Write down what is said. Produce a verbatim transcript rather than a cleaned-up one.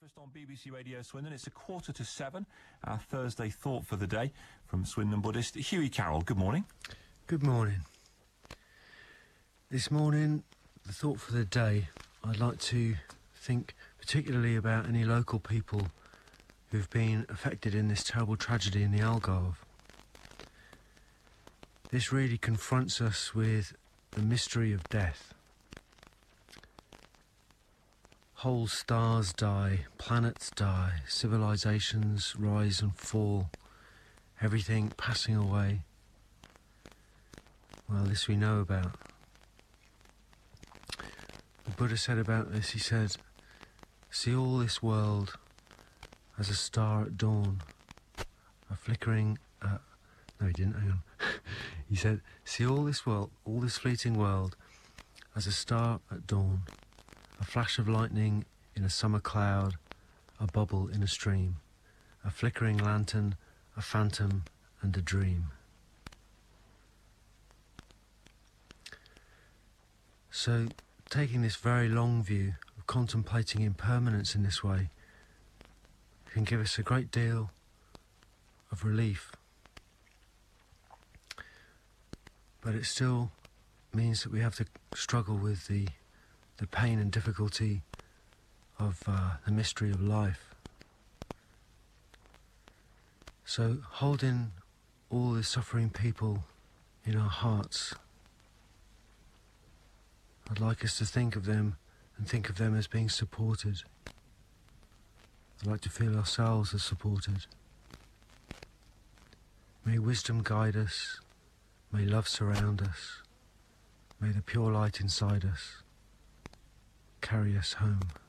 Breakfast on B B C Radio Swindon. It's a quarter to seven. Our Thursday thought for the day from Swindon Buddhist. Hughie Carroll, good morning. Good morning. This morning, the thought for the day, I'd like to think particularly about any local people who've been affected in this terrible tragedy in the Algarve. This really confronts us with the mystery of death. Whole stars die, planets die, civilizations rise and fall, everything passing away. Well, this we know about. The Buddha said about this, he said, see all this world as a star at dawn, a flickering, uh, no he didn't, hang on. He said, see all this world, all this fleeting world as a star at dawn, a flash of lightning in a summer cloud, a bubble in a stream, a flickering lantern, a phantom and a dream. So, taking this very long view of contemplating impermanence in this way can give us a great deal of relief. But it still means that we have to struggle with the the pain and difficulty of uh, the mystery of life. So holding all the suffering people in our hearts, I'd like us to think of them and think of them as being supported. I'd like to feel ourselves as supported. May wisdom guide us, may love surround us, may the pure light inside us carry us home.